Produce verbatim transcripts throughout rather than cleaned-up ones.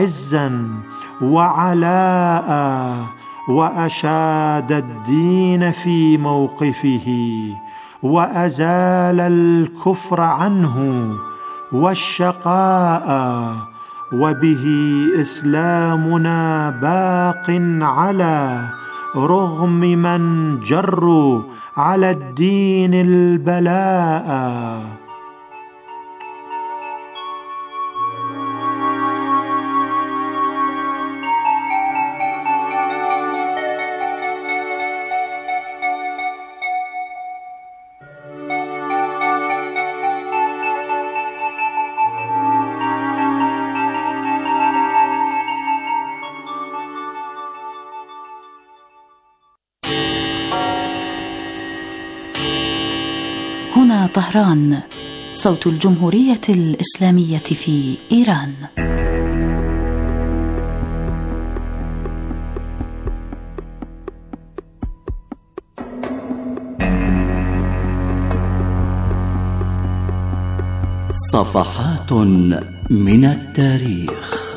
عزا وعلاء، وأشاد الدين في موقفه، وأزال الكفر عنه والشقاء، وبه إسلامنا باق على رغم من جروا على الدين البلاء. هنا طهران، صوت الجمهورية الإسلامية في إيران. صفحات من التاريخ.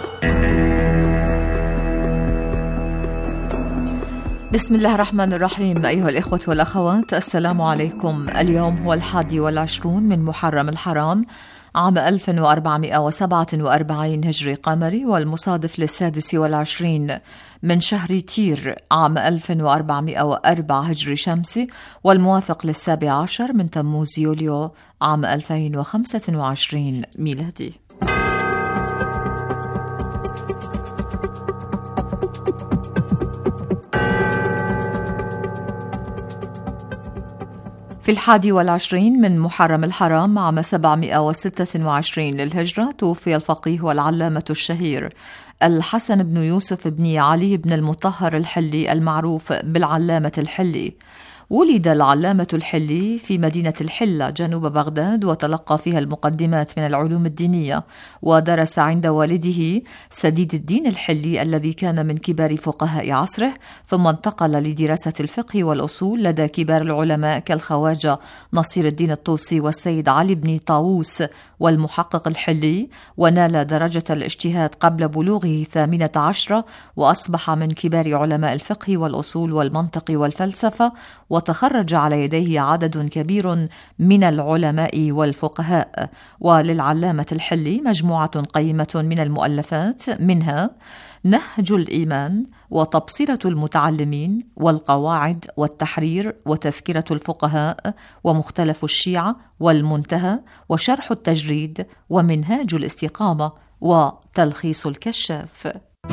بسم الله الرحمن الرحيم. أيها الإخوة والأخوات، السلام عليكم. اليوم هو الحادي والعشرون من محرم الحرام عام ألف وأربعمائة وسبعة وأربعين هجري قمري، والمصادف للسادس والعشرين من شهر تير عام ألف وأربعمائة وأربعة هجري شمسي، والموافق للسابع عشر من تموز يوليو عام ألفين وخمسة وعشرين ميلادي. في الحادي والعشرين من محرم الحرام عام سبعمائة وستة وعشرين للهجرة توفي الفقيه والعلامة الشهير الحسن بن يوسف بن علي بن المطهر الحلي المعروف بالعلامة الحلي. ولد العلامة الحلي في مدينة الحلة جنوب بغداد، وتلقى فيها المقدمات من العلوم الدينية، ودرس عند والده سديد الدين الحلي الذي كان من كبار فقهاء عصره، ثم انتقل لدراسة الفقه والأصول لدى كبار العلماء كالخواجة نصير الدين الطوسي والسيد علي بن طاووس والمحقق الحلي، ونال درجة الاجتهاد قبل بلوغه ثامنة عشرة، وأصبح من كبار علماء الفقه والأصول والمنطق والفلسفة، وتخرج على يديه عدد كبير من العلماء والفقهاء. وللعلامة الحلي مجموعة قيمة من المؤلفات، منها نهج الإيمان، وتبصرة المتعلمين، والقواعد، والتحرير، وتذكرة الفقهاء، ومختلف الشيعة، والمنتهى، وشرح التجريد، ومنهاج الاستقامة، وتلخيص الكشاف.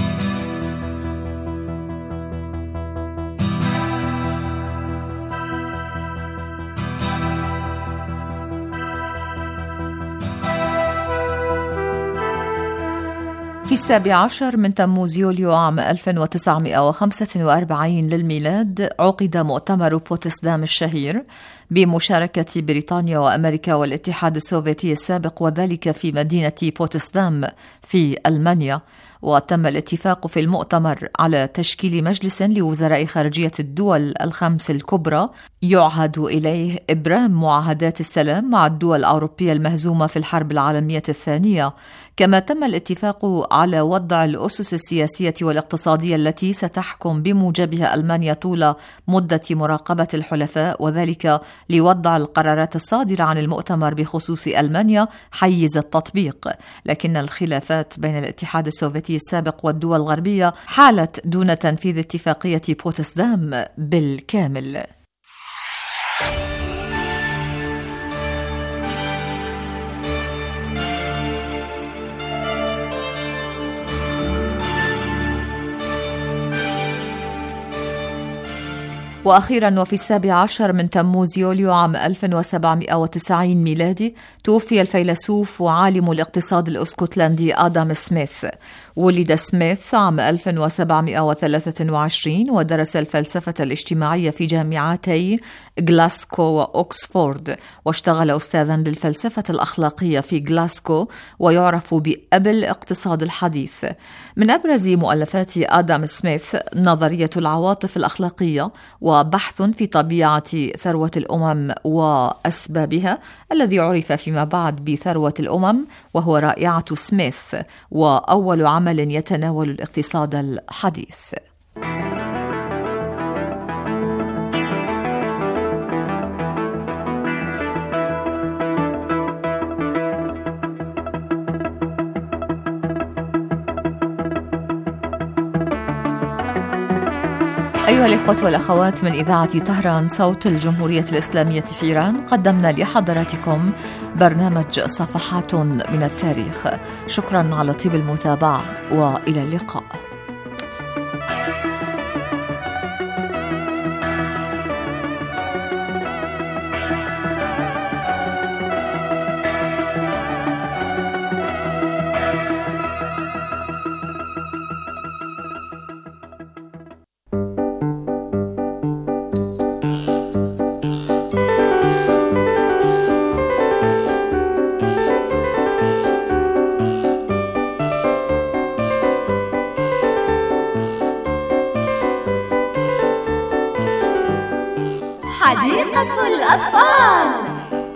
في السابع عشر من تموز يوليو عام ألف وتسعمائة وخمسة وأربعين للميلاد عقد مؤتمر بوتسدام الشهير بمشاركة بريطانيا وأمريكا والاتحاد السوفيتي السابق، وذلك في مدينة بوتسدام في ألمانيا. وتم الاتفاق في المؤتمر على تشكيل مجلس لوزراء خارجية الدول الخمس الكبرى يعهد إليه إبرام معاهدات السلام مع الدول الأوروبية المهزومة في الحرب العالمية الثانية. كما تم الاتفاق على وضع الأسس السياسية والاقتصادية التي ستحكم بموجبها ألمانيا طول مدة مراقبة الحلفاء، وذلك لوضع القرارات الصادرة عن المؤتمر بخصوص ألمانيا حيز التطبيق. لكن الخلافات بين الاتحاد السوفيتي السابق والدول الغربية حالت دون تنفيذ اتفاقية بوتسدام بالكامل. وأخيرا وفي السابع عشر من تموز يوليو عام ألف وسبعمائة وتسعين ميلادي توفي الفيلسوف وعالم الاقتصاد الاسكتلندي آدم سميث. ولد سميث عام ألف وسبعمائة وثلاثة وعشرين، ودرس الفلسفة الاجتماعية في جامعتي غلاسكو وأوكسفورد، واشتغل أستاذا للفلسفة الأخلاقية في غلاسكو، ويعرف بأبي الاقتصاد الحديث. من أبرز مؤلفات آدم سميث نظرية العواطف الأخلاقية، وبحث في طبيعة ثروة الأمم وأسبابها، الذي عرف فيما بعد بثروة الأمم، وهو رائعة سميث، وأول عمل يتناول الاقتصاد الحديث. أيها الإخوة والأخوات، من إذاعة طهران صوت الجمهورية الإسلامية في إيران، قدمنا لحضراتكم برنامج صفحات من التاريخ. شكرا على طيب المتابعة، وإلى اللقاء. حديقة الأطفال.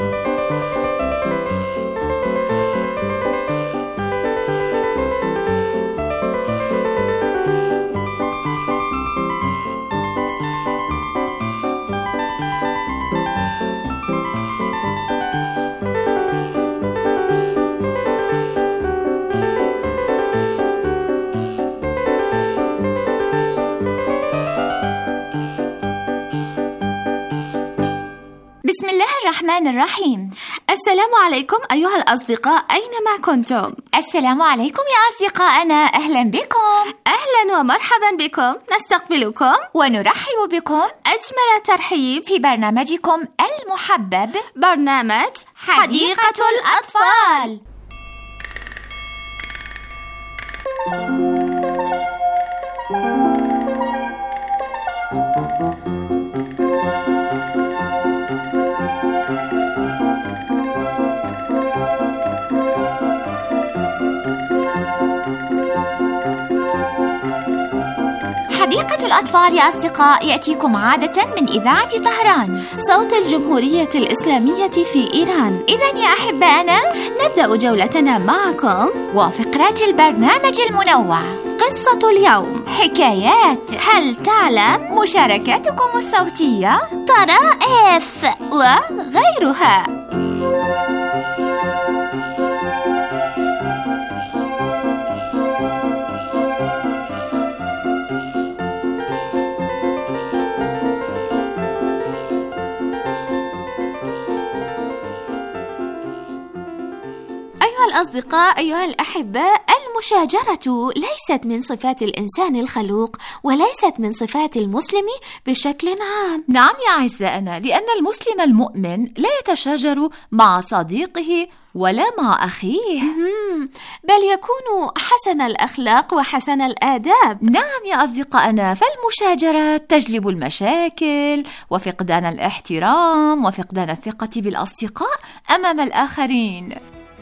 بسم الله الرحمن الرحيم. السلام عليكم أيها الأصدقاء أينما كنتم. السلام عليكم يا أصدقائنا، أهلا بكم. أهلا ومرحبا بكم، نستقبلكم ونرحب بكم أجمل ترحيب في برنامجكم المحبب، برنامج حديقة, حديقة الأطفال. حديقة الأطفال يا أصدقاء يأتيكم عادة من إذاعة طهران صوت الجمهورية الإسلامية في إيران. إذن يا أحبائنا، نبدأ جولتنا معكم وفقرات البرنامج المنوع، قصة اليوم، حكايات، هل تعلم، مشاركاتكم الصوتية، طرائف وغيرها. أيها الأصدقاء، أيها الأحباء، المشاجرة ليست من صفات الإنسان الخلوق، وليست من صفات المسلم بشكل عام. نعم يا أعزائنا، لأن المسلم المؤمن لا يتشاجر مع صديقه ولا مع أخيه، بل يكون حسن الأخلاق وحسن الآداب. نعم يا أصدقائنا، فالمشاجرة تجلب المشاكل وفقدان الاحترام وفقدان الثقة بالأصدقاء أمام الآخرين.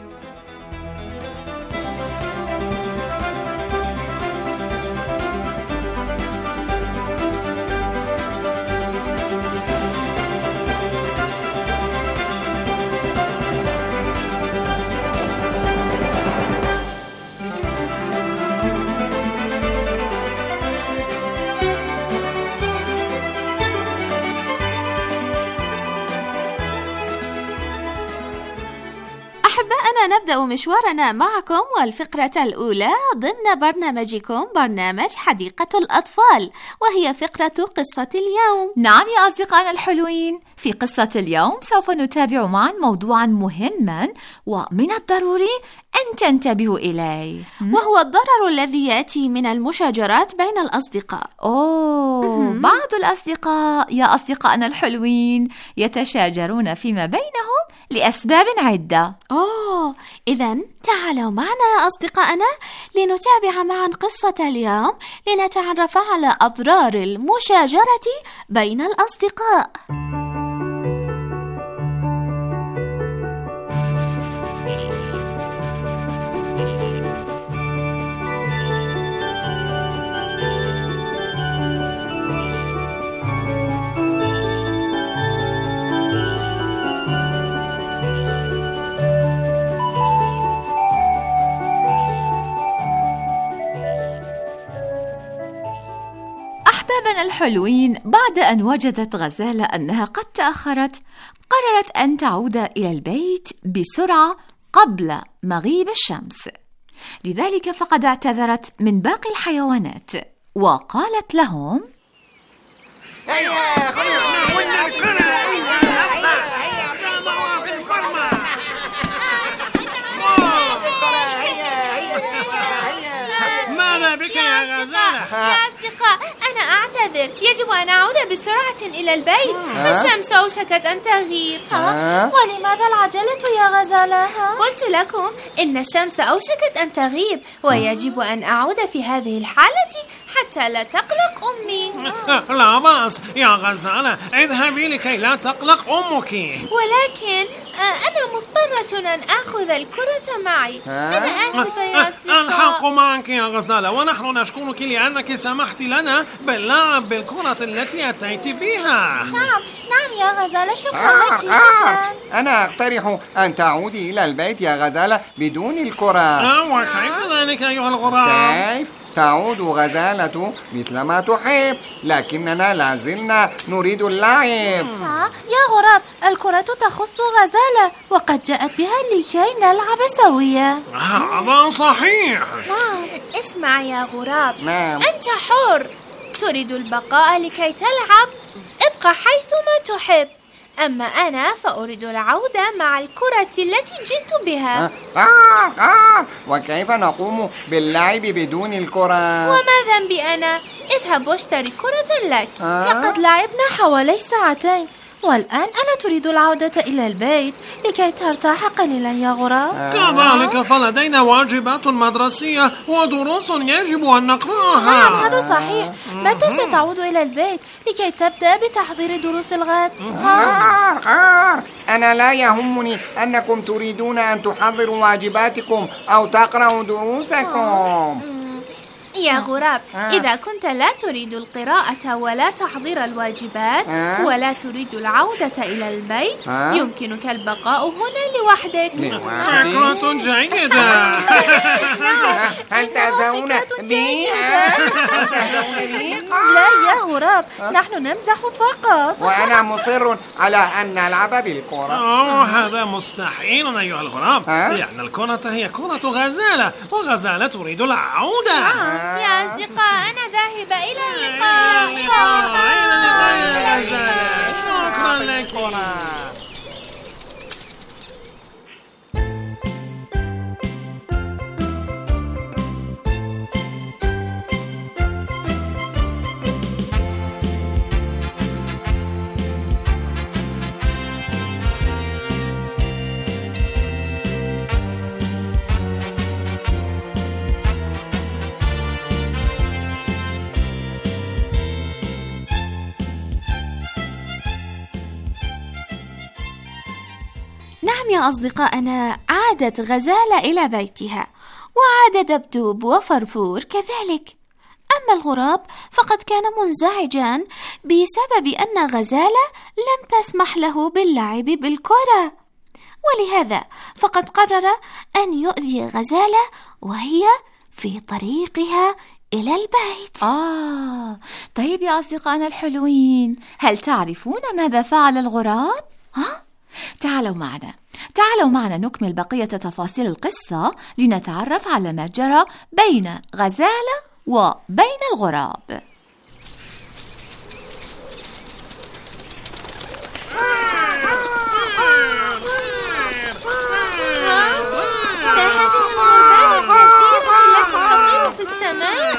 أحبائنا، نبدأ مشوارنا معكم والفقرة الأولى ضمن برنامجكم برنامج حديقة الأطفال، وهي فقرة قصة اليوم. نعم يا أصدقائنا الحلوين، في قصة اليوم سوف نتابع معا موضوعا مهما ومن الضروري أن تنتبهوا إليه، وهو الضرر الذي يأتي من المشاجرات بين الأصدقاء. أوه، بعض الأصدقاء يا أصدقائنا الحلوين يتشاجرون فيما بينهم لأسباب عدة. أوه، إذن تعالوا معنا يا أصدقائنا لنتابع معا قصة اليوم، لنتعرف على أضرار المشاجرة بين الأصدقاء. أحبابنا الحلوين، بعد أن وجدت غزالة أنها قد تأخرت، قررت أن تعود إلى البيت بسرعة قبل مغيب الشمس. لذلك فقد اعتذرت من باقي الحيوانات وقالت لهم: ماذا بك يا غزالة؟ يا أصدقاء، أنا أعتذر، يجب أن أعود بسرعة إلى البيت. الشمس أوشكت أن تغيب. ولماذا العجلة يا غزالة؟ قلت لكم إن الشمس أوشكت أن تغيب، ويجب أن أعود في هذه الحالة حتى لا تقلق أمي. لا بأس يا غزالة، اذهبي لكي لا تقلق أمك. ولكن أنا مضطرة أن أخذ الكرة معي. أنا آسفة يا أصدقاء. الحق معك يا غزالة، ونحن نشكرك لأنك سمحت لنا باللعب بالكرة التي أتيت بها. نعم نعم يا غزالة، شكرا لك. شكرا. أنا أقترح أن تعودي إلى البيت يا غزالة بدون الكرة. وكيف ذلك أيها الغراب؟ كيف؟ تعود غزالة مثل ما تحب، لكننا لازلنا نريد اللعب. ها يا غراب، الكرة تخص غزالة وقد جاءت بها لكي نلعب سويا. هذا صحيح. نعم. اسمع يا غراب. نعم. أنت حر، تريد البقاء لكي تلعب، ابقى حيثما تحب. أما أنا فأريد العودة مع الكرة التي جئت بها. آه آه وكيف نقوم باللعب بدون الكرة؟ وما ذنبي أنا؟ اذهب واشتري كرة لك. آه؟ لقد لعبنا حوالي ساعتين، والآن أنا تريد العودة إلى البيت لكي ترتاح قليلا يا غراب. آه. كذلك فلدينا واجبات مدرسية ودروس يجب أن نقرأها. نعم هذا صحيح. متى ستعود إلى البيت لكي تبدأ بتحضير دروس الغد؟ آه آه أنا لا يهمني أنكم تريدون أن تحضروا واجباتكم أو تقرأوا دروسكم. يا غراب، إذا كنت لا تريد القراءة ولا تحضير الواجبات ولا تريد العودة إلى البيت، يمكنك البقاء هنا لوحدك. فكرة جيدة. هل تهزؤون بي؟ لا يا غراب، نحن نمزح فقط. وأنا مصر على أن نلعب بالكرة. أوه هذا مستحيل أيها الغراب، لأن الكرة هي كرة غزالة، وغزالة تريد العودة. يا أصدقاء، أنا ذاهبة إلى اللقاء. إلى اللقاء يا غزالة، شكرا لك. نعم يا أصدقائنا، عادت غزالة إلى بيتها، وعاد دبدوب وفرفور كذلك. أما الغراب فقد كان منزعجا بسبب أن غزالة لم تسمح له باللعب بالكرة، ولهذا فقد قرر أن يؤذي غزالة وهي في طريقها إلى البيت. آه طيب يا أصدقائنا الحلوين، هل تعرفون ماذا فعل الغراب؟ ها؟ تعالوا معنا تعالوا معنا نكمل بقية تفاصيل القصة لنتعرف على ما جرى بين غزالة وبين الغراب. في السماء.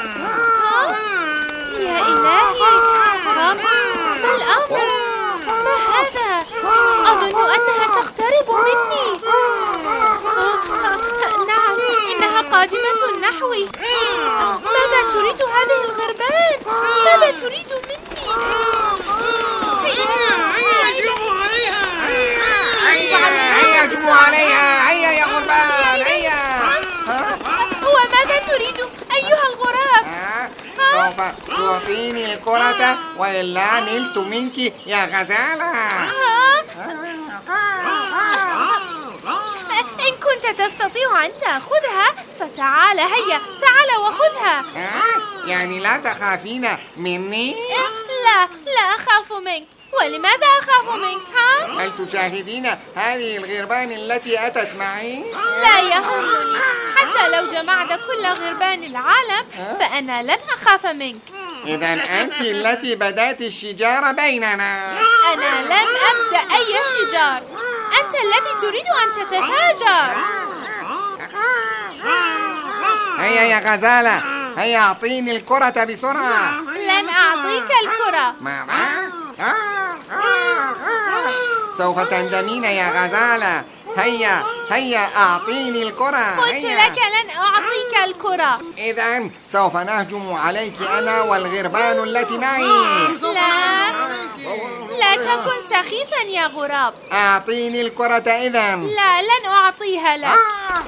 يا إلهي، ما الأمر؟ ما هذا؟ أظن أنها تقترب مني. نعم، إنها قادمة نحوي. ماذا تريد هذه الغربان؟ ماذا تريد مني؟ هيا اجمعوا عليها، هيا يا غربان، هيا. وماذا تريد أيها الغراب؟ سوف تعطيني الكرة وإلا نلت منك يا غزالة. إن كنت تستطيع أن تأخذها فتعال، هيا تعال وخذها. يعني لا تخافين مني؟ لا لا أخاف منك. ولماذا أخاف منك ها؟ هل تشاهدين هذه الغربان التي أتت معي؟ لا يهمني، حتى لو جمعت كل غربان العالم فأنا لن أخاف منك. إذا أنت التي بدأت الشجار بيننا. أنا لم أبدأ أي شجار، أنت الذي تريد أن تتشاجر. هيا يا غزالة، هيا أعطيني الكرة بسرعة. لن أعطيك الكرة. ماذا؟ سوف تندمين يا غزالة. هيا هيا أعطيني الكرة. قلت لك لن أعطيك الكرة. إذن سوف نهجم عليك أنا والغربان التي معي. لا لا تكن سخيفا يا غراب. أعطيني الكرة إذن. لا لن أعطيها لك.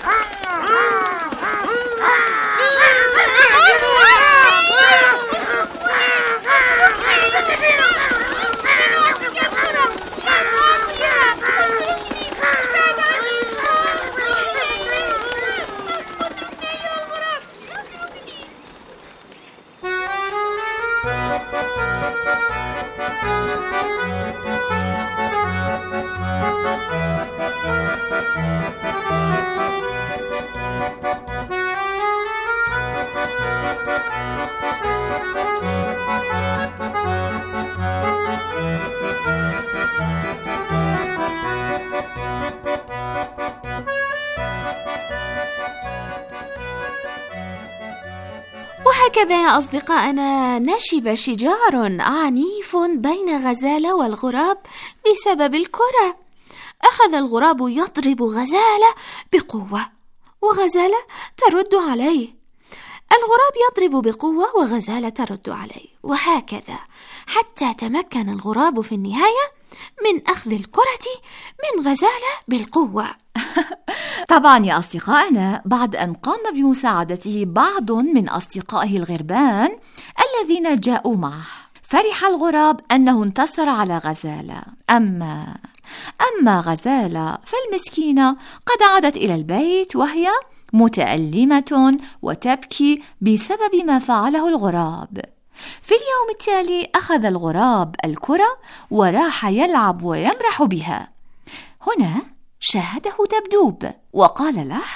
وهكذا يا أصدقائنا نشب شجار عنيف بين غزالة والغراب بسبب الكرة. أخذ الغراب يضرب غزالة بقوة وغزالة ترد عليه. الغراب يضرب بقوة وغزالة ترد عليه، وهكذا حتى تمكن الغراب في النهاية من أخذ الكرة من غزالة بالقوة. طبعا يا أصدقائنا، بعد أن قام بمساعدته بعض من أصدقائه الغربان الذين جاءوا معه، فرح الغراب أنه انتصر على غزالة. أما أما غزالة فالمسكينة قد عادت إلى البيت وهي متألمة وتبكي بسبب ما فعله الغراب. في اليوم التالي أخذ الغراب الكرة وراح يلعب ويمرح بها. هنا شاهده دبدوب وقال له: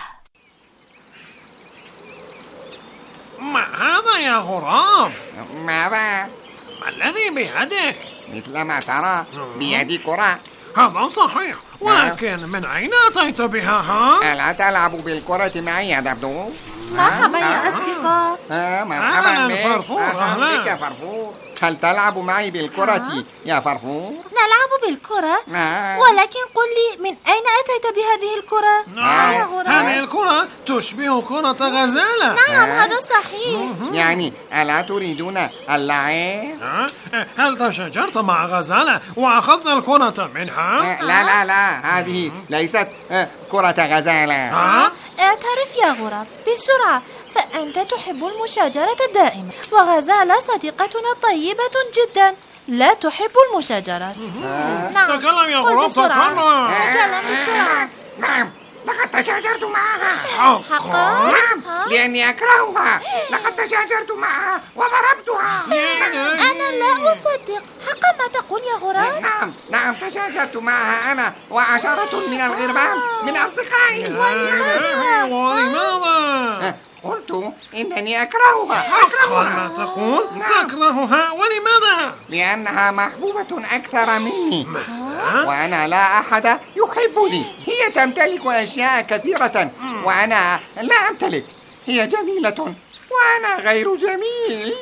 ما هذا يا غراب؟ ماذا؟ ما الذي بيدك؟ مثل ما ترى بيدي كرة. هذا صحيح، ولكن من أين أتيت بها ها؟ ألا تلعب بالكرة معي يا دبدوب؟ مرحبا يا أصدقاء. آه مرحبا بك. فرفور. أهلا بك فرفور. هل تلعب معي بالكرة يا فرفور؟ نلعب بالكرة، نعم. ولكن قل لي من أين أتيت بهذه الكرة؟ نعم. يا غراب. هذه الكرة تشبه كرة غزالة. نعم هذا صحيح. يعني ألا تريدون اللعب؟ هل تشاجرت مع غزالة وأخذت الكرة منها؟ لا لا لا، هذه ليست كرة غزالة. اعترف يا غراب بسرعة، فأنت تحب المشاجرة دائما، وغزالة صديقتنا طيبة جدا لا تحب المشاجرة. نعم. تكلم يا غراب، تكلم. تكلم بسرعة. نعم، لقد تشاجرت معها. حقا؟ نعم، لأني أكرهها. لقد تشاجرت معها وضربتها. أنا لا أصدق. حقا ما تقول يا غراب؟ نعم نعم، تشاجرت معها أنا وعشرة من الغربان من أصدقائي. ولماذا؟ ولماذا؟ قلت إنني أكرهها. حقا ما تقول؟ تكرهها ولماذا؟ لأنها محبوبة أكثر مني، وأنا لا أحد يحبني. هي تمتلك أشياء كثيرة وأنا لا أمتلك. هي جميلة وأنا غير جميل.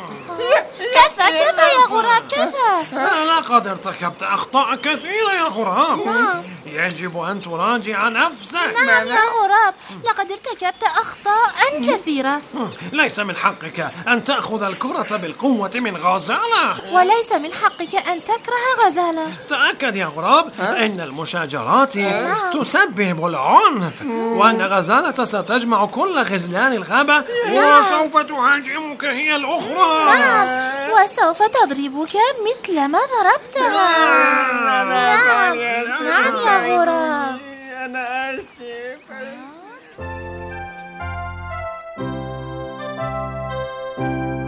كيف كيف يا غراب كيف؟ لقد ارتكبت أخطاء كثيرة يا غراب. يجب أن تراجع نفسك. نعم يا غراب، لقد ارتكبت أخطاء كثيرة. ليس من حقك أن تأخذ الكرة بالقوة من غزالة، وليس من حقك أن تكره غزالة. تأكد يا غراب إن المشاجرات تسبب العنف، وأن غزالة ستجمع كل غزلان الغابة وسوف تهاجمك هي الأخرى. نعم، وسوف تضربك مثل ما ضربتها. نعم نعم يا غراب. أنا آسف.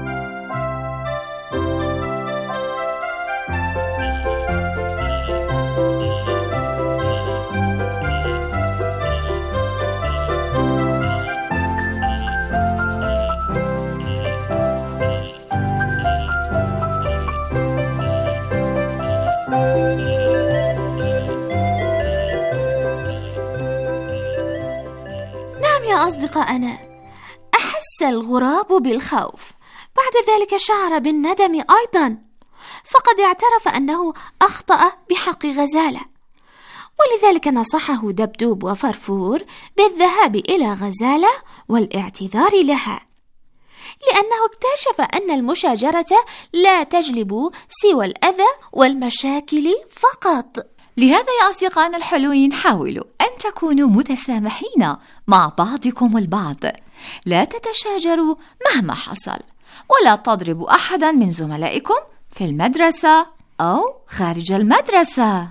أصدقائنا، أحس الغراب بالخوف، بعد ذلك شعر بالندم أيضا، فقد اعترف أنه أخطأ بحق غزالة، ولذلك نصحه دبدوب وفرفور بالذهاب إلى غزالة والاعتذار لها، لأنه اكتشف أن المشاجرة لا تجلب سوى الأذى والمشاكل فقط. لهذا يا أصدقائنا الحلوين حاولوا أن تكونوا متسامحين مع بعضكم البعض، لا تتشاجروا مهما حصل، ولا تضربوا أحدا من زملائكم في المدرسة أو خارج المدرسة.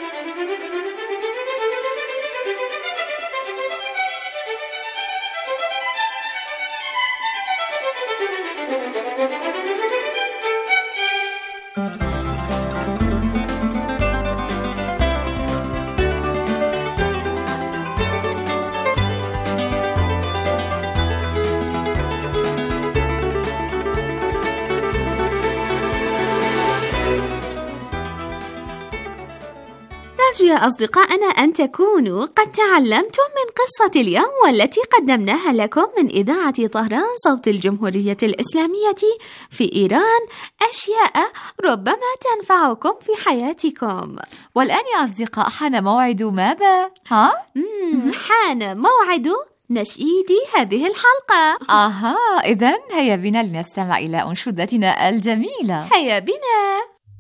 نرجو يا أصدقائنا أن تكونوا قد تعلمتم من قصة اليوم والتي قدمناها لكم من إذاعة طهران صوت الجمهورية الإسلامية في إيران أشياء ربما تنفعكم في حياتكم. والآن يا أصدقاء حان موعد ماذا؟ ها؟ حان موعد نشيد هذه الحلقة. آها، إذن هيا بنا لنستمع إلى أنشودتنا الجميلة. هيا بنا.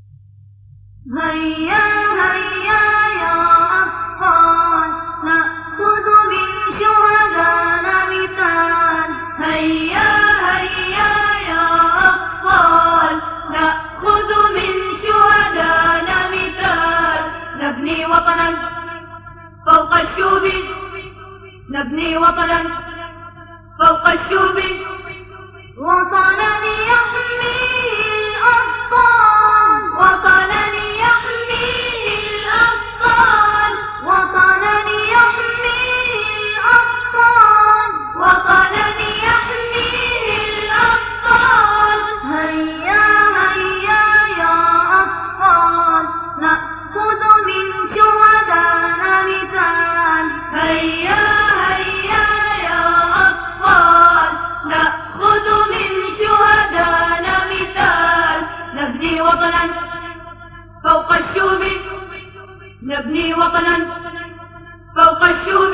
هيا هيا يا أطفال، نأخذ من شهدانا مثال. هيا هيا يا أطفال، نأخذ من شهدانا مثال. نبني وطنا فوق الشوب، نبني وطنا فوق الشوب، وطنا يحميه الأبطال، وطنا يحميه الأبطال، وطنا يحميه الأبطال، وطنا يحميه الأبطال. هيا هيا يا أطفال، نأخذ من شهدانا مثال. هيا هيا يا أطفال، نأخذ من شهدانا مثال. نبني وطنا فوق الشوب، نبني وطنا فوق الشوب،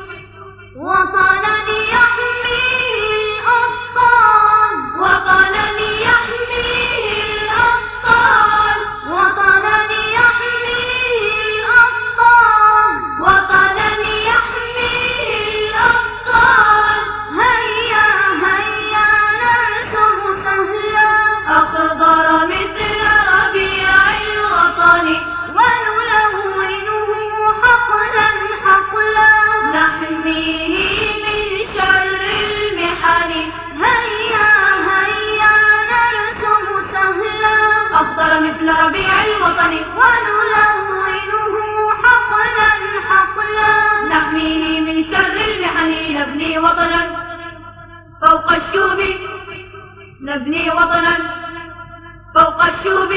وطنا يحميه الأبطال، وطنا يحميه الأبطال، وطنا يحميه الأبطال، وطنا يحميه الأبطال. هيا هيا نرسم سهلا أخضر مثل ربيع الوطن، ونلونه حقلا حقلا، نحميه من شر المحن. هيا هيا نرسم سهلا أخضر مثل ربيع الوطن، ونلونه حقلا حقلا، نحميه من شر المحن. نبني وطنا فوق الشوب، نبني وطنا فوق الشوب،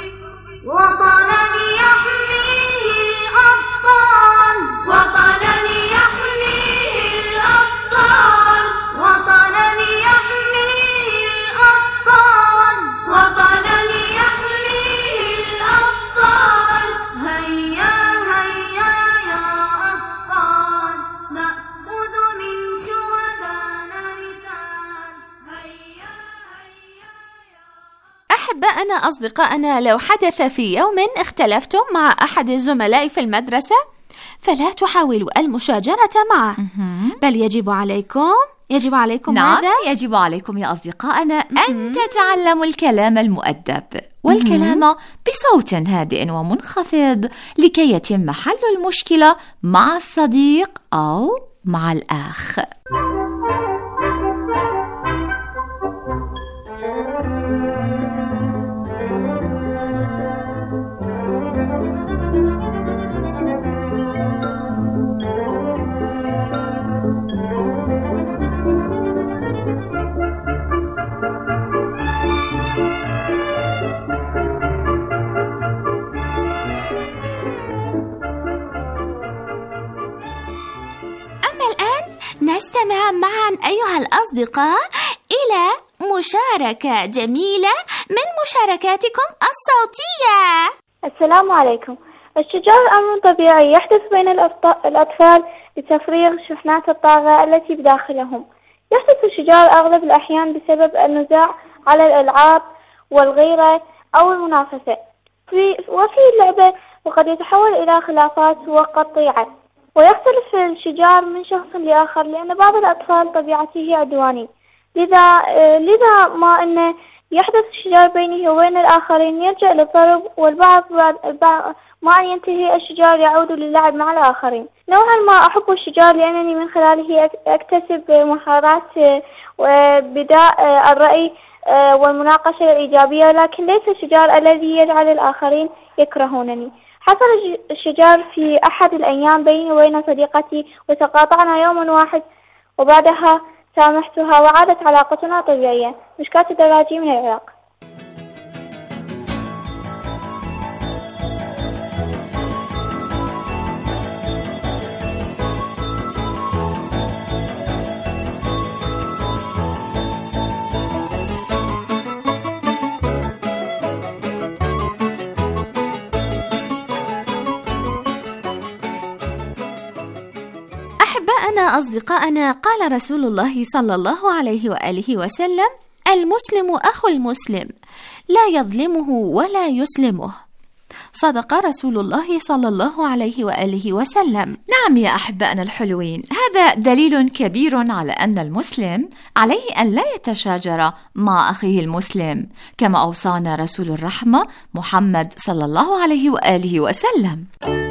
وطنا يحميه الأبطال، وطنا يحميه الأبطال، وطنا يحميه الأبطال، وطنا يحميه الأبطال. هيا هيا يا أطفال، نأخذ من شهدانا مثال. هيا هيا يا أحبائنا أصدقائنا، لو حدث في يوم اختلفتم مع أحد الزملاء في المدرسة فلا تحاولوا المشاجرة معه، بل يجب عليكم يجب عليكم نعم ماذا؟ يجب عليكم يا أصدقائنا أن تتعلموا الكلام المؤدب والكلام بصوت هادئ ومنخفض لكي يتم حل المشكلة مع الصديق أو مع الأخ. نستمع أصدقاء إلى مشاركة جميلة من مشاركاتكم الصوتية. السلام عليكم. الشجار أمر طبيعي يحدث بين الأطفال لتفريغ شحنات الطاقة التي بداخلهم. يحدث الشجار أغلب الأحيان بسبب النزاع على الألعاب والغيرة أو المنافسة في وفي اللعبة، وقد يتحول إلى خلافات وقطيعة. ويختلف الشجار من شخص لآخر لأن بعض الأطفال طبيعته عدواني، لذا لذا ما أنه يحدث الشجار بينه وبين الآخرين يرجع للضرب، والبعض بعد ما أن ينتهي الشجار يعود للعب مع الآخرين. نوعا ما أحب الشجار لأنني من خلاله أكتسب مهارات وبداء الرأي والمناقشة الإيجابية، لكن ليس الشجار الذي يجعل الآخرين يكرهونني. حصل الشجار في أحد الأيام بيني وبين صديقتي، وتقاطعنا يوم واحد وبعدها سامحتها وعادت علاقتنا طبيعية. مشكاة الدراجي من العراق. أحباءنا أصدقائنا، قال رسول الله صلى الله عليه وآله وسلم: المسلم أخو المسلم، لا يظلمه ولا يسلمه. صدق رسول الله صلى الله عليه وآله وسلم. نعم يا أحباءنا الحلوين، هذا دليل كبير على أن المسلم عليه أن لا يتشاجر مع أخيه المسلم، كما أوصانا رسول الرحمة محمد صلى الله عليه وآله وسلم.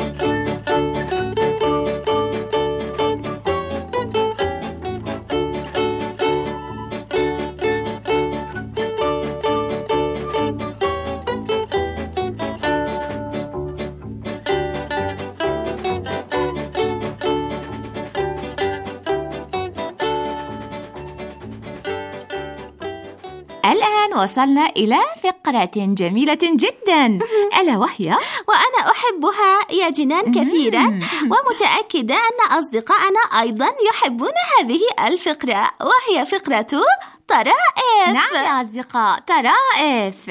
الآن وصلنا إلى فقرة جميلة جدا، ألا وهي وأنا أحبها يا جنان كثيرا، ومتأكدة أن أصدقائنا أيضا يحبون هذه الفقرة، وهي فقرة طرائف. نعم يا أصدقاء، طرائف.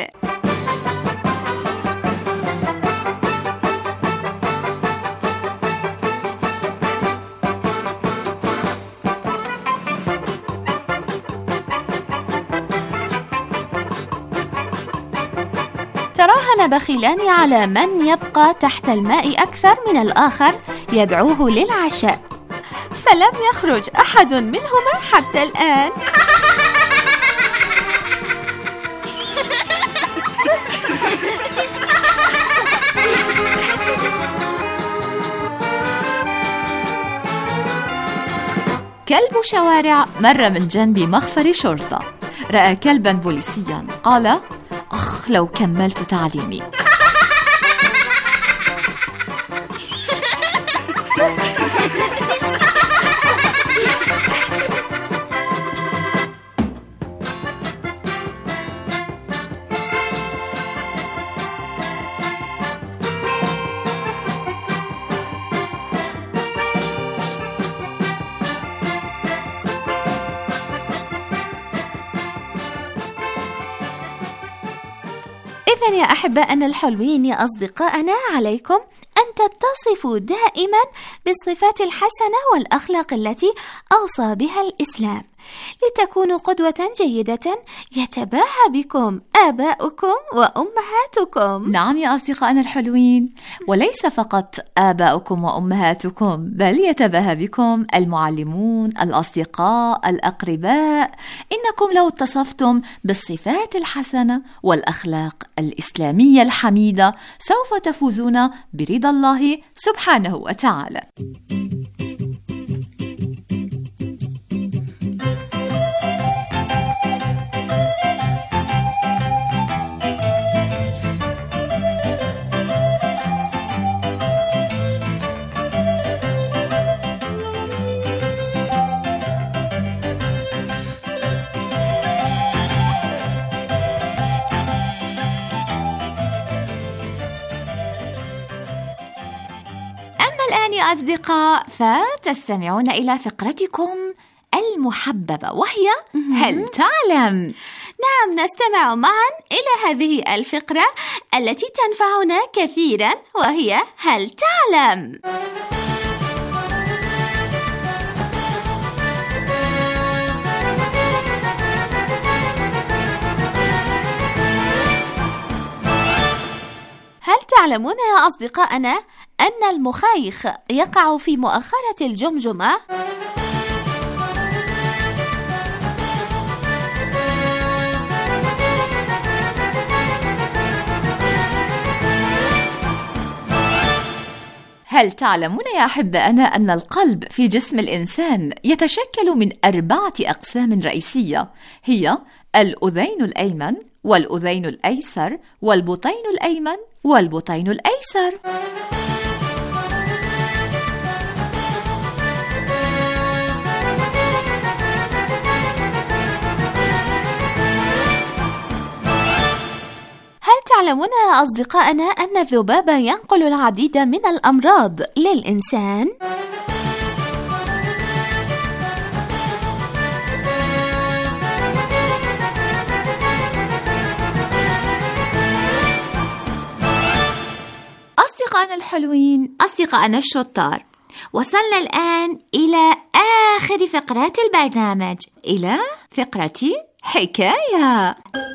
تراهن بخيلان على من يبقى تحت الماء أكثر من الآخر يدعوه للعشاء، فلم يخرج أحد منهما حتى الآن. كلب شوارع مر من جنب مخفر شرطة، رأى كلبا بوليسيا، قال: أخ لو كملت تعليمي. إذن يا أحباءنا الحلوين يا أصدقائنا، عليكم أن تتصفوا دائما بالصفات الحسنة والأخلاق التي أوصى بها الإسلام، لتكونوا قدوة جيدة يتباهى بكم آباؤكم وأمهاتكم. نعم يا أصدقائنا الحلوين، وليس فقط آباؤكم وأمهاتكم، بل يتباهى بكم المعلمون، الأصدقاء، الأقرباء. إنكم لو اتصفتم بالصفات الحسنة والأخلاق الإسلامية الحميدة سوف تفوزون برضا الله سبحانه وتعالى. الآن يا أصدقاء فتستمعون إلى فقرتكم المحببة، وهي هل تعلم؟ نعم، نستمع معا إلى هذه الفقرة التي تنفعنا كثيرا، وهي هل تعلم؟ هل تعلمون يا أصدقائنا أن المخيخ يقع في مؤخرة الجمجمة؟ هل تعلمون يا أحبائنا أن القلب في جسم الإنسان يتشكل من أربعة أقسام رئيسية، هي الأذين الأيمن والأذين الأيسر والبطين الأيمن والبطين الأيسر. هل تعلمون يا أصدقائنا أن الذباب ينقل العديد من الأمراض للإنسان؟ أصدقائنا الحلوين، أصدقائنا الشطار، وصلنا الآن إلى آخر فقرات البرنامج، إلى فقرة حكاية.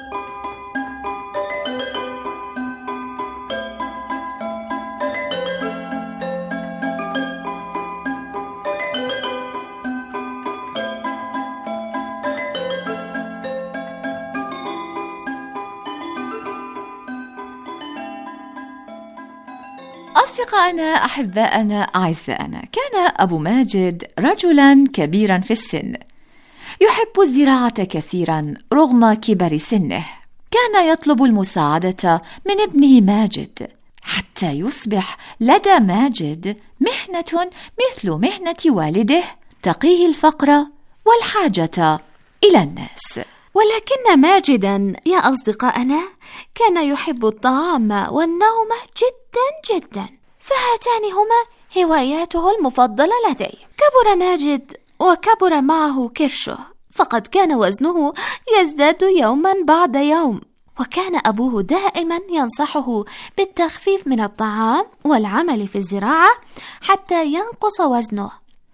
أصدقائنا أحبائنا أعزائنا، كان أبو ماجد رجلا كبيرا في السن، يحب الزراعة كثيرا رغم كبر سنه. كان يطلب المساعدة من ابنه ماجد حتى يصبح لدى ماجد مهنة مثل مهنة والده تقيه الفقر والحاجة إلى الناس. ولكن ماجدا يا أصدقائنا كان يحب الطعام والنوم جدا جدا، فهاتان هما هواياته المفضلة لديه. كبر ماجد وكبر معه كرشه، فقد كان وزنه يزداد يوما بعد يوم، وكان أبوه دائما ينصحه بالتخفيف من الطعام والعمل في الزراعة حتى ينقص وزنه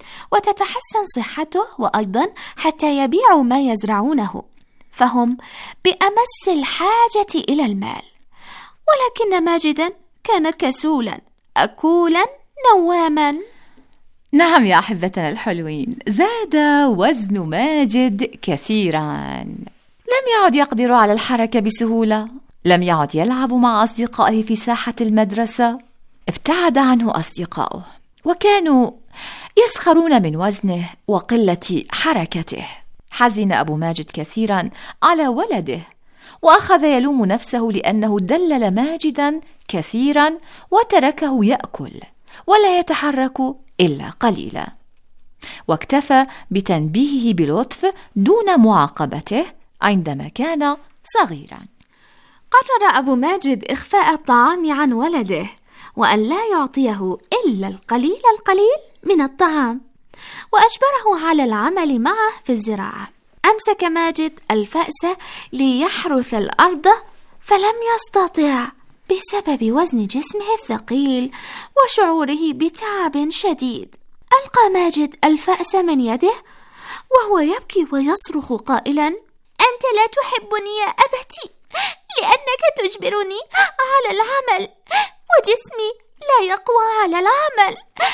وتتحسن صحته، وأيضا حتى يبيعوا ما يزرعونه، فهم بأمس الحاجة إلى المال. ولكن ماجدا كان كسولا أكولا نواما. نعم يا أحبتنا الحلوين، زاد وزن ماجد كثيرا، لم يعد يقدر على الحركة بسهولة، لم يعد يلعب مع أصدقائه في ساحة المدرسة، ابتعد عنه أصدقائه وكانوا يسخرون من وزنه وقلة حركته. حزن أبو ماجد كثيرا على ولده، وأخذ يلوم نفسه لأنه دلل ماجدا كثيرا وتركه يأكل ولا يتحرك إلا قليلا، واكتفى بتنبيهه بلطف دون معاقبته عندما كان صغيرا. قرر أبو ماجد إخفاء الطعام عن ولده، وأن لا يعطيه إلا القليل القليل من الطعام، وأجبره على العمل معه في الزراعة. أمسك ماجد الفأس ليحرث الأرض، فلم يستطع بسبب وزن جسمه الثقيل وشعوره بتعب شديد. ألقى ماجد الفأس من يده وهو يبكي ويصرخ قائلا: أنت لا تحبني يا أبتي، لأنك تجبرني على العمل، وجسمي لا يقوى على العمل.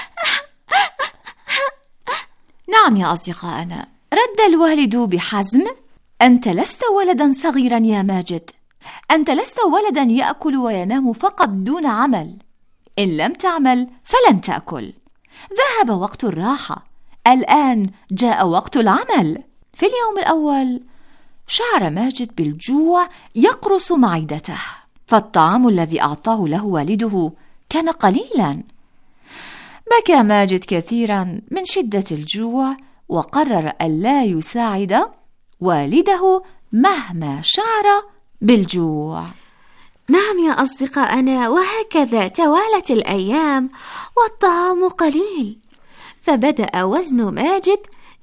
نعم يا أصدقائنا، رد الوالد بحزم: أنت لست ولدا صغيرا يا ماجد، أنت لست ولدا يأكل وينام فقط دون عمل، إن لم تعمل فلن تأكل. ذهب وقت الراحة، الآن جاء وقت العمل. في اليوم الأول شعر ماجد بالجوع يقرص معدته، فالطعام الذي أعطاه له والده كان قليلا. بكى ماجد كثيرا من شدة الجوع، وقرر ألا يساعد والده مهما شعر بالجوع. نعم يا أصدقائنا، وهكذا توالت الأيام والطعام قليل، فبدأ وزن ماجد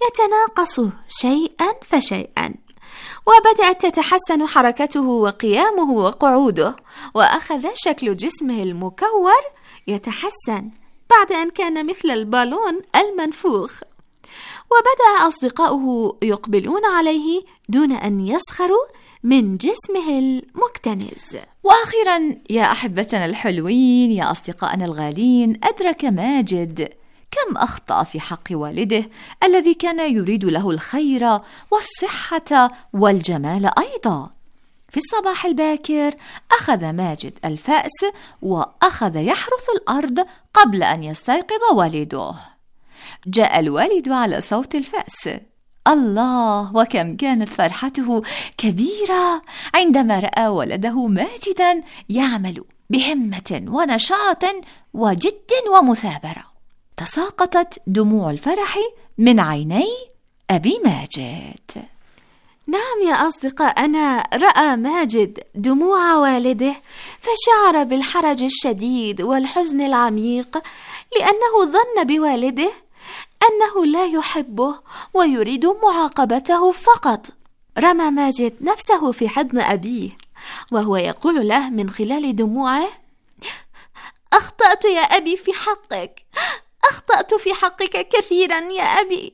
يتناقص شيئا فشيئا، وبدأت تتحسن حركته وقيامه وقعوده، وأخذ شكل جسمه المكور يتحسن بعد أن كان مثل البالون المنفوخ. وبدأ أصدقاؤه يقبلون عليه دون أن يسخروا من جسمه المكتنز. وأخيرا يا أحبتنا الحلوين، يا أصدقائنا الغالين، أدرك ماجد كم أخطأ في حق والده الذي كان يريد له الخير والصحة والجمال أيضا. في الصباح الباكر أخذ ماجد الفأس وأخذ يحرث الأرض قبل أن يستيقظ والده. جاء الوالد على صوت الفأس. الله، وكم كانت فرحته كبيرة عندما رأى ولده ماجدا يعمل بهمة ونشاط وجد ومثابرة. تساقطت دموع الفرح من عيني أبي ماجد. نعم يا أصدقائنا، رأى ماجد دموع والده فشعر بالحرج الشديد والحزن العميق، لأنه ظن بوالده أنه لا يحبه ويريد معاقبته فقط. رمى ماجد نفسه في حضن أبيه وهو يقول له من خلال دموعه: أخطأت يا أبي في حقك، أخطأت في حقك كثيرا يا أبي.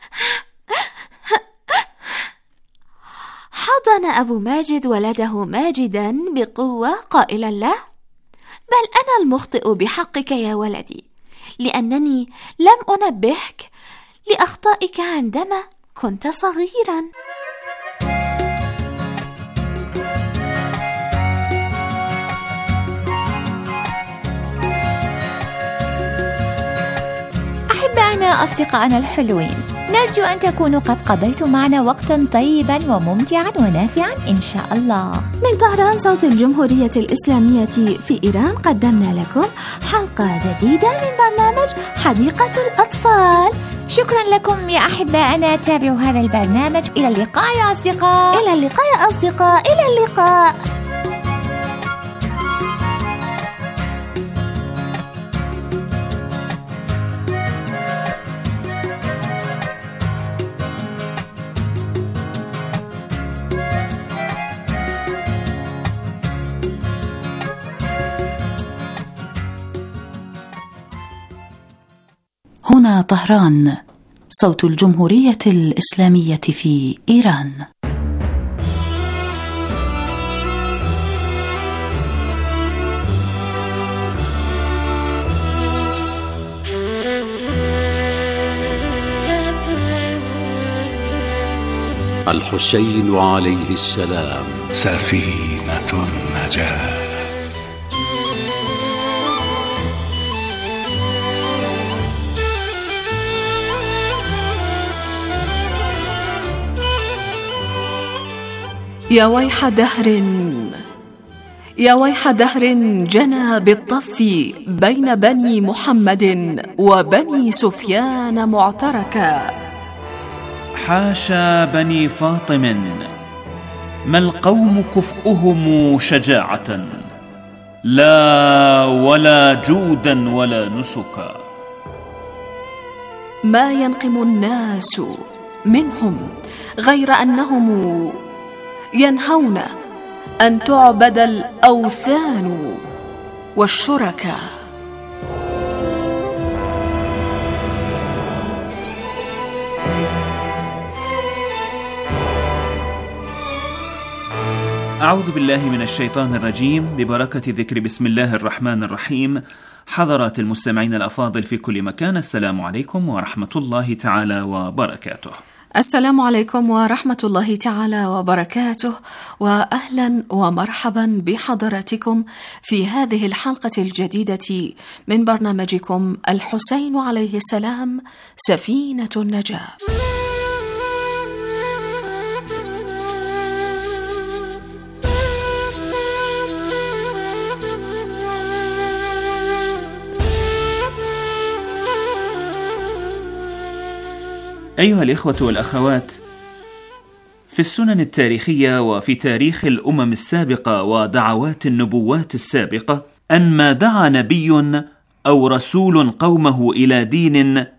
حضن أبو ماجد ولده ماجدا بقوة قائلا له: بل أنا المخطئ بحقك يا ولدي، لأنني لم أنبهك لأخطائك عندما كنت صغيرا. أحبائنا أصدقائنا الحلوين، نرجو أن تكونوا قد قضيتم معنا وقتا طيبا وممتعا ونافعا إن شاء الله. من طهران صوت الجمهورية الإسلامية في إيران قدمنا لكم حلقة جديدة من برنامج حديقة الأطفال. شكرا لكم يا أحبائنا، تابعوا هذا البرنامج. إلى اللقاء يا أصدقاء. إلى اللقاء يا أصدقاء. إلى اللقاء. هنا طهران، صوت الجمهورية الإسلامية في إيران. الحسين عليه السلام سفينة النجاة. يا ويح دهر، يا ويح دهر جنى بالطف بين بني محمد وبني سفيان معتركا. حاشا بني فاطم، ما القوم كفؤهم شجاعة، لا ولا جودا ولا نسكا. ما ينقم الناس منهم غير أنهم ينهون أن تعبد الأوثان والشركاء. أعوذ بالله من الشيطان الرجيم، ببركة ذكر بسم الله الرحمن الرحيم. حضرات المستمعين الأفاضل في كل مكان، السلام عليكم ورحمة الله تعالى وبركاته. السلام عليكم ورحمة الله تعالى وبركاته، وأهلا ومرحبا بحضراتكم في هذه الحلقة الجديدة من برنامجكم الحسين عليه السلام سفينة النجاة. أيها الإخوة والأخوات، في السنن التاريخية وفي تاريخ الأمم السابقة ودعوات النبوات السابقة أن ما دعا نبي أو رسول قومه إلى دين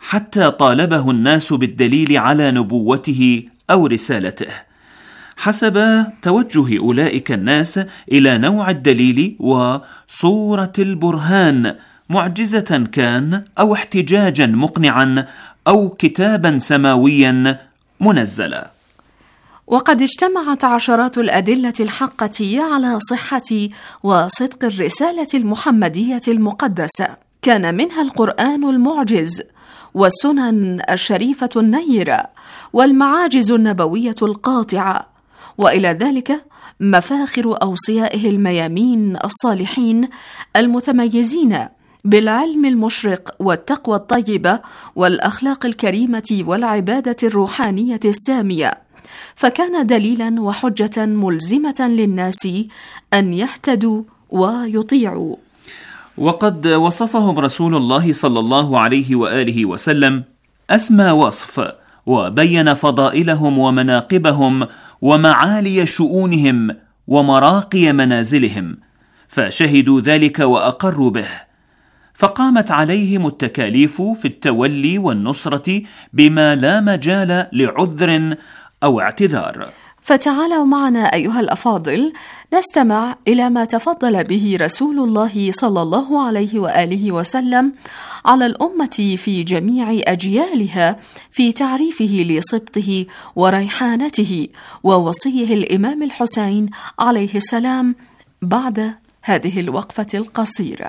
حتى طالبه الناس بالدليل على نبوته أو رسالته حسب توجه أولئك الناس إلى نوع الدليل وصورة البرهان، معجزة كان أو احتجاجا مقنعا أو كتابا سماويا منزلا. وقد اجتمعت عشرات الأدلة الحقة على صحة وصدق الرسالة المحمدية المقدسة، كان منها القرآن المعجز، والسنن الشريفة النيرة، والمعاجز النبوية القاطعة، وإلى ذلك مفاخر أوصيائه الميامين الصالحين المتميزين بالعلم المشرق والتقوى الطيبة والأخلاق الكريمة والعبادة الروحانية السامية، فكان دليلا وحجة ملزمة للناس أن يهتدوا ويطيعوا. وقد وصفهم رسول الله صلى الله عليه وآله وسلم أسمى وصف، وبين فضائلهم ومناقبهم ومعالي شؤونهم ومراقي منازلهم، فشهدوا ذلك وأقروا به، فقامت عليهم التكاليف في التولي والنصرة بما لا مجال لعذر أو اعتذار. فتعالوا معنا أيها الأفاضل نستمع إلى ما تفضل به رسول الله صلى الله عليه وآله وسلم على الأمة في جميع أجيالها في تعريفه لصبته وريحانته ووصيه الإمام الحسين عليه السلام بعد هذه الوقفة القصيرة.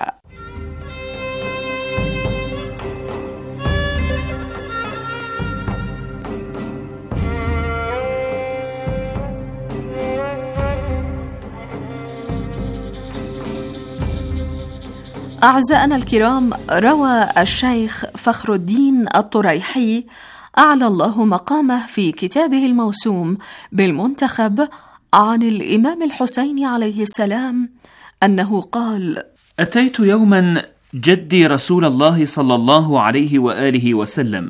أعزائنا الكرام، روى الشيخ فخر الدين الطريحي أعلى الله مقامه في كتابه الموسوم بالمنتخب عن الإمام الحسين عليه السلام أنه قال: أتيت يوما جدي رسول الله صلى الله عليه وآله وسلم،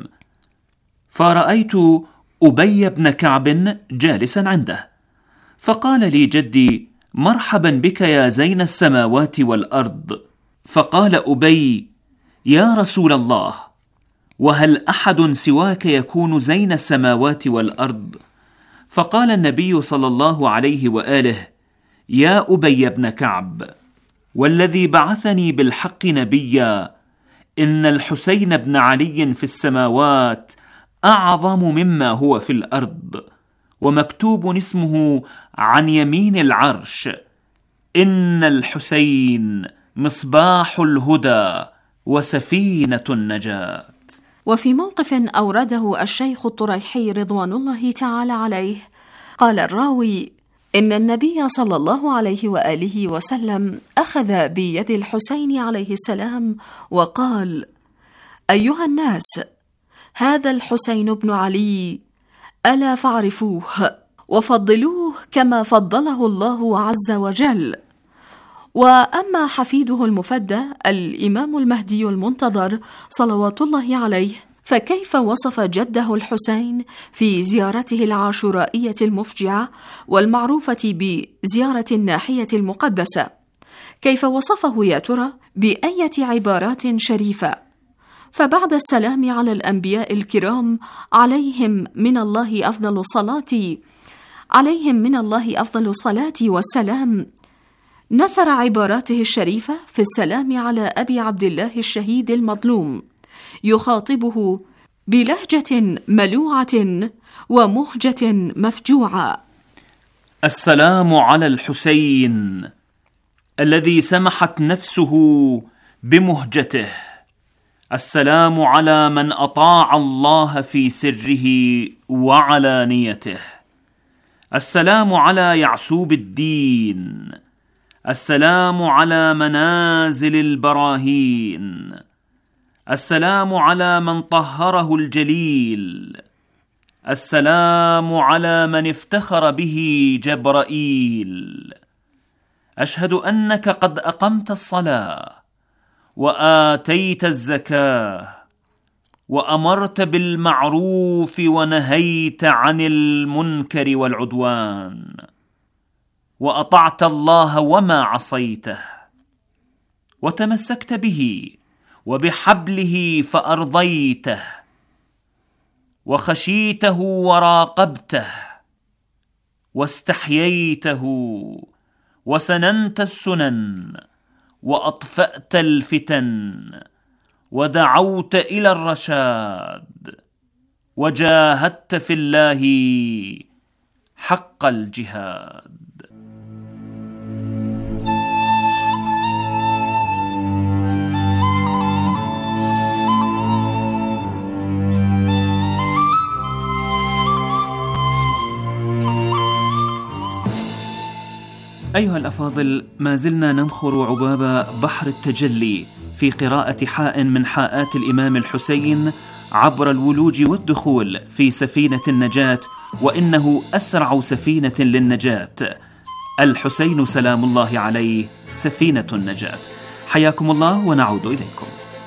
فرأيت أبي بن كعب جالسا عنده، فقال لي جدي: مرحبا بك يا زين السماوات والأرض. فقال أبي: يا رسول الله، وهل أحد سواك يكون زين السماوات والأرض؟ فقال النبي صلى الله عليه وآله: يا أبي بن كعب، والذي بعثني بالحق نبيا، إن الحسين بن علي في السماوات أعظم مما هو في الأرض، ومكتوب اسمه عن يمين العرش، إن الحسين مصباح الهدى وسفينة النجاة. وفي موقف أورده الشيخ الطريحي رضوان الله تعالى عليه، قال الراوي: إن النبي صلى الله عليه وآله وسلم أخذ بيد الحسين عليه السلام وقال: أيها الناس، هذا الحسين بن علي، ألا فاعرفوه وفضلوه كما فضله الله عز وجل. وأما حفيده المفدى الإمام المهدي المنتظر صلوات الله عليه، فكيف وصف جده الحسين في زيارته العاشورائية المفجعة والمعروفة بزيارة الناحية المقدسة؟ كيف وصفه يا ترى؟ بأية عبارات شريفة؟ فبعد السلام على الأنبياء الكرام عليهم من الله أفضل الصلاة عليهم من الله أفضل الصلاة والسلام، نثر عباراته الشريفة في السلام على أبي عبد الله الشهيد المظلوم، يخاطبه بلهجة ملوعة ومهجة مفجوعة: السلام على الحسين الذي سمحت نفسه بمهجته، السلام على من أطاع الله في سره وعلانيته، السلام على يعسوب الدين، السلام على منازل البراهين، السلام على من طهره الجليل، السلام على من افتخر به جبرائيل. أشهد أنك قد أقمت الصلاة وآتيت الزكاة وأمرت بالمعروف ونهيت عن المنكر والعدوان، وأطعت الله وما عصيته، وتمسكت به وبحبله فأرضيته، وخشيته وراقبته واستحييته وسننت السنن وأطفأت الفتن ودعوت إلى الرشاد وجاهدت في الله حق الجهاد. أيها الأفاضل، ما زلنا ننخر عباب بحر التجلي في قراءة حاء من حاءات الإمام الحسين عبر الولوج والدخول في سفينة النجاة، وإنه أسرع سفينة للنجاة. الحسين سلام الله عليه سفينة النجاة. حياكم الله ونعود إليكم.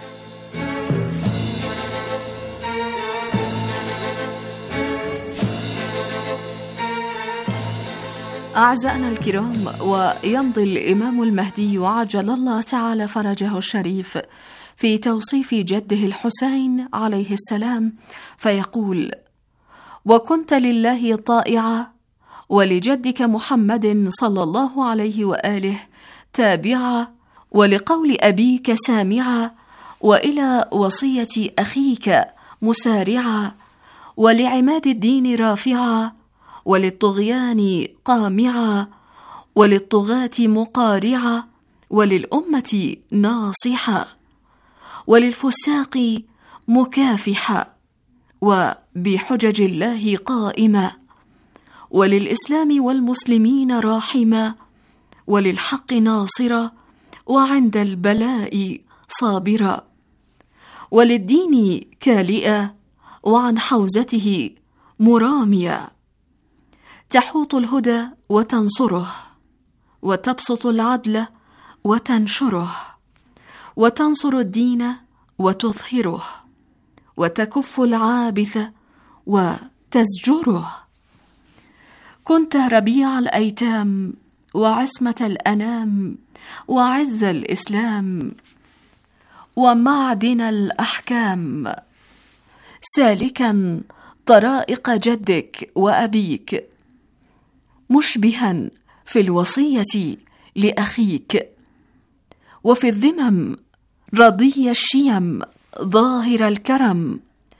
أعزائنا الكرام، ويمضي الإمام المهدي عجل الله تعالى فرجه الشريف في توصيف جده الحسين عليه السلام فيقول: وكنت لله طائعة ولجدك محمد صلى الله عليه وآله تابعة ولقول أبيك سامعة وإلى وصية أخيك مسارعة ولعماد الدين رافعة وللطغيان قامعة وللطغاة مقارعة وللأمة ناصحة وللفساق مكافحة وبحجج الله قائمة وللإسلام والمسلمين راحمة وللحق ناصرة وعند البلاء صابرة وللدين كالئة وعن حوزته مرامية تحوط الهدى وتنصره وتبسط العدل وتنشره وتنصر الدين وتظهره وتكف العابث وتزجره. كنت ربيع الأيتام وعصمة الأنام وعز الإسلام ومعدن الأحكام، سالكا طرائق جدك وأبيك، مشبها في الوصية لأخيك، وفي الذمم رضي الشيم ظاهر الكرم،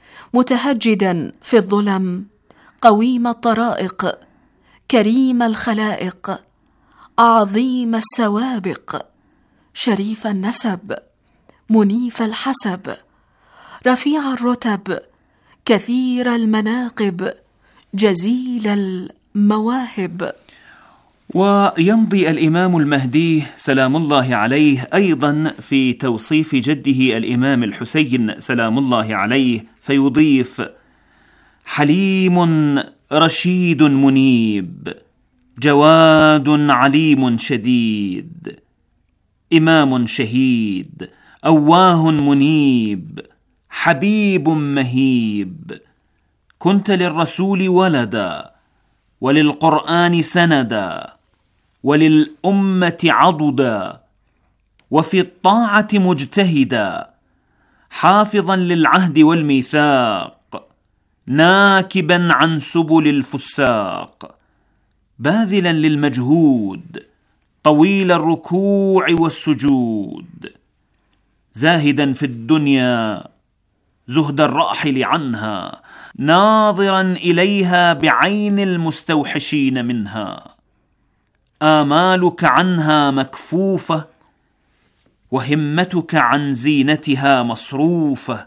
متهجدا في الظلم قويم الطرائق، كريم الخلائق، عظيم السوابق، شريف النسب، منيف الحسب، رفيع الرتب، كثير المناقب، جزيل المواهب. ويمضي الإمام المهدي سلام الله عليه أيضا في توصيف جده الإمام الحسين سلام الله عليه فيضيف: حليم رشيد منيب، جواد عليم شديد، إمام شهيد، أواه منيب، حبيب مهيب، كنت للرسول ولدا وللقرآن سندا وللأمة عضدا، وفي الطاعة مجتهدا، حافظا للعهد والميثاق، ناكبا عن سبل الفساق، باذلا للمجهود، طويل الركوع والسجود، زاهدا في الدنيا زهد الراحل عنها، ناظرا إليها بعين المستوحشين منها، آمالك عنها مكفوفة وهمتك عن زينتها مصروفة،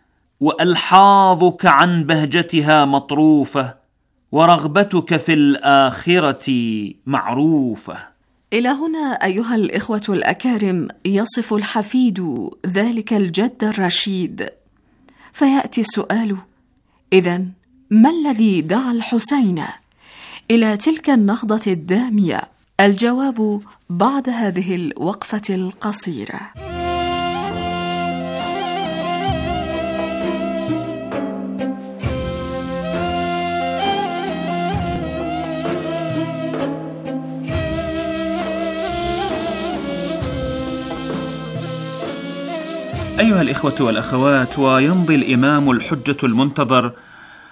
وألحاظك عن بهجتها مطروفة، ورغبتك في الآخرة معروفة. إلى هنا أيها الإخوة الأكارم يصف الحفيد ذلك الجد الرشيد، فيأتي السؤال: إذن ما الذي دعا الحسين إلى تلك النهضة الدامية؟ الجواب بعد هذه الوقفة القصيرة. أيها الإخوة والأخوات، ويمضي الإمام الحجة المنتظر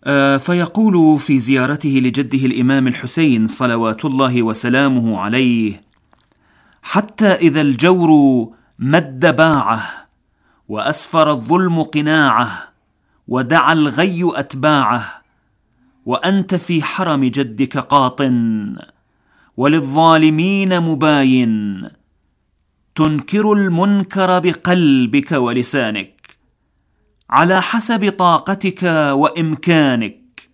فيقول في زيارته لجده الإمام الحسين صلوات الله وسلامه عليه: حتى إذا الجور مد باعه وأسفر الظلم قناعه ودعا الغي أتباعه، وأنت في حرم جدك قاطن وللظالمين مباين، تنكر المنكر بقلبك ولسانك على حسب طاقتك وإمكانك،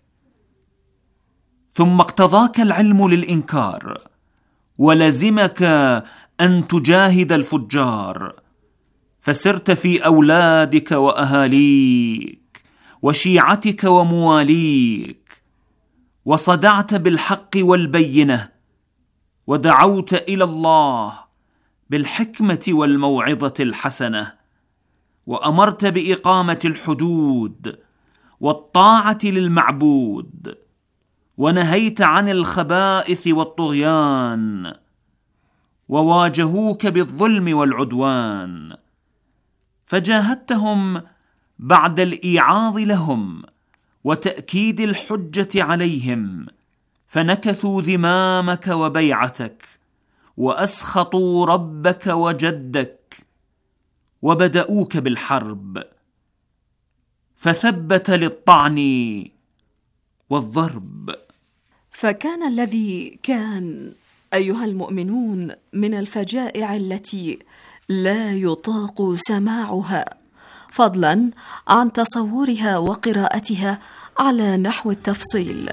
ثم اقتضاك العلم للإنكار ولزمك أن تجاهد الفجار، فسرت في أولادك وأهاليك وشيعتك ومواليك، وصدعت بالحق والبينة، ودعوت إلى الله بالحكمة والموعظة الحسنة، وأمرت بإقامة الحدود والطاعة للمعبود، ونهيت عن الخبائث والطغيان، وواجهوك بالظلم والعدوان، فجاهدتهم بعد الإيعاظ لهم وتأكيد الحجة عليهم، فنكثوا ذمامك وبيعتك، وأسخطوا ربك وجدك، وبدأوك بالحرب، فثبت للطعن والضرب. فكان الذي كان أيها المؤمنون من الفجائع التي لا يطاق سماعها، فضلا عن تصورها وقراءتها على نحو التفصيل.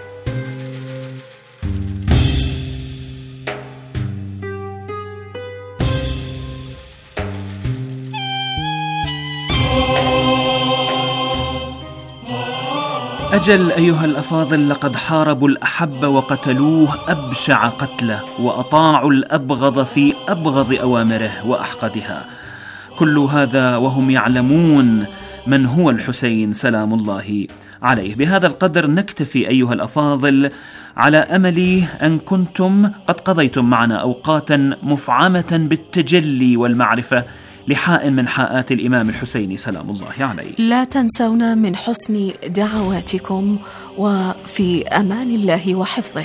أجل أيها الأفاضل، لقد حاربوا الأحب وقتلوه أبشع قتله، وأطاعوا الأبغض في أبغض أوامره وأحقدها، كل هذا وهم يعلمون من هو الحسين سلام الله عليه. بهذا القدر نكتفي أيها الأفاضل، على أمل أن كنتم قد قضيتم معنا أوقاتا مفعمة بالتجلي والمعرفة لحاء من حاءات الإمام الحسين سلام الله عليه. لا تنسونا من حسن دعواتكم، وفي أمان الله وحفظه.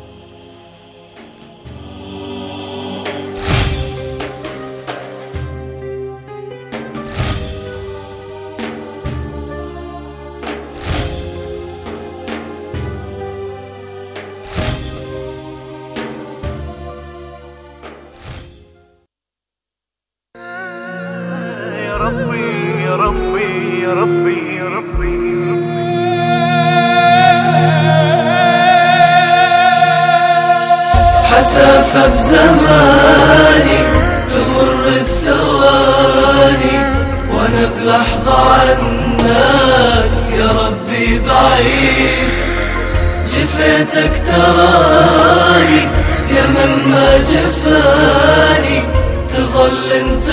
حسافة بزماني تمر الثواني، وانا بلحظة عنك يا ربي بعيد، جفيتك تراني يا من ما جفاني، تظل انت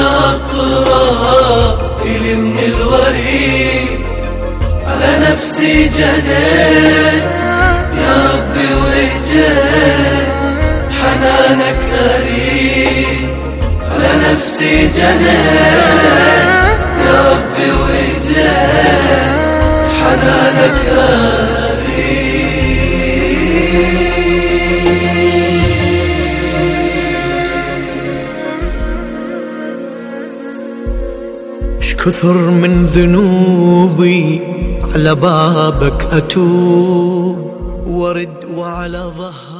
اقرب الي من الوريد، على نفسي جنيت يا ربي وجيت، حنانك أريد، على نفسي جنيت يا ربي وجيت، حنانك أريد. اش كثر من ذنوبي على بابك أتوب، ورد وعلى ظهر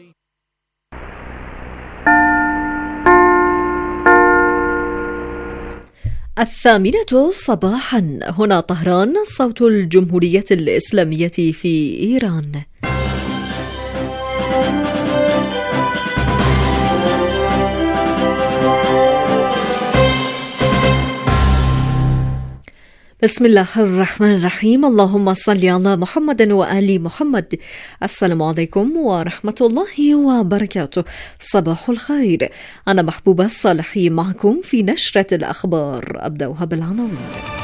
الثامنة صباحا، هنا طهران، صوت الجمهورية الإسلامية في إيران. بسم الله الرحمن الرحيم، اللهم صل على محمد وآل محمد. السلام عليكم ورحمة الله وبركاته، صباح الخير. أنا محبوبة الصالحي معكم في نشرة الأخبار، أبدأها بالعناوين.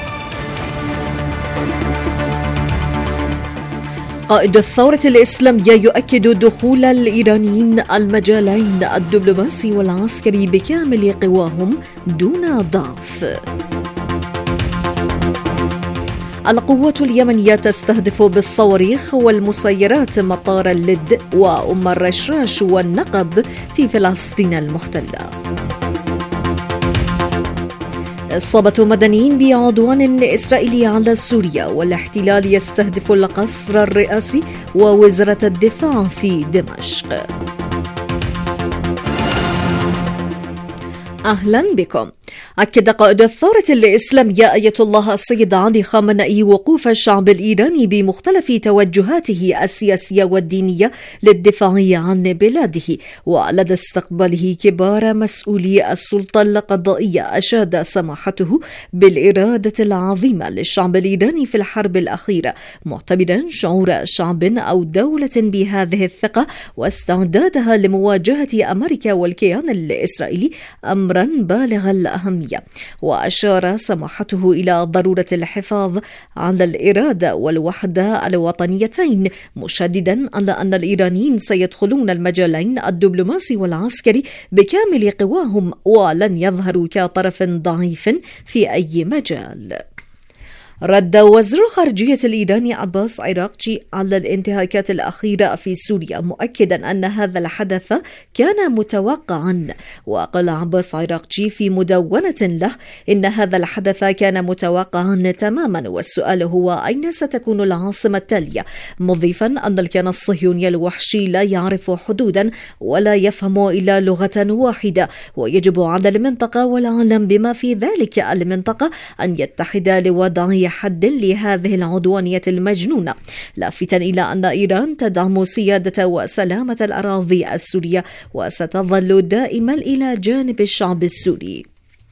قائد الثورة الإسلامية يؤكد دخول الإيرانيين المجالين الدبلوماسي والعسكري بكامل قواهم دون ضعف. القوات اليمنية تستهدف بالصواريخ والمسيرات مطار اللد وأم الرشراش والنقب في فلسطين المحتلة. إصابة مدنيين بعدوان إسرائيلي على سوريا، والاحتلال يستهدف القصر الرئاسي ووزارة الدفاع في دمشق. أهلا بكم. أكد قائد الثورة الإسلامية آية الله السيد علي خامنئي وقوف الشعب الإيراني بمختلف توجهاته السياسية والدينية للدفاع عن بلاده، ولدى استقباله كبار مسؤولي السلطة القضائية أشاد سماحته بالإرادة العظيمة للشعب الإيراني في الحرب الأخيرة، معتبرا شعور شعب أو دولة بهذه الثقة واستعدادها لمواجهة أمريكا والكيان الإسرائيلي أمرا بالغ الأهمية. وأشار سماحته إلى ضرورة الحفاظ على الإرادة والوحدة الوطنيتين، مشددا على أن الإيرانيين سيدخلون المجالين الدبلوماسي والعسكري بكامل قواهم ولن يظهروا كطرف ضعيف في أي مجال. رد وزير الخارجية الإيراني عباس عراقجي على الانتهاكات الأخيرة في سوريا، مؤكدا أن هذا الحدث كان متوقعا. وقال عباس عراقجي في مدونة له إن هذا الحدث كان متوقعا تماما، والسؤال هو أين ستكون العاصمة التالية، مضيفا أن الكيان الصهيوني الوحشي لا يعرف حدودا ولا يفهم إلا لغة واحدة، ويجب على المنطقة والعالم بما في ذلك المنطقة أن يتحد لوضع حد لهذه العدوانية المجنونة، لافتا إلى أن إيران تدعم سيادة وسلامة الأراضي السورية وستظل دائما إلى جانب الشعب السوري.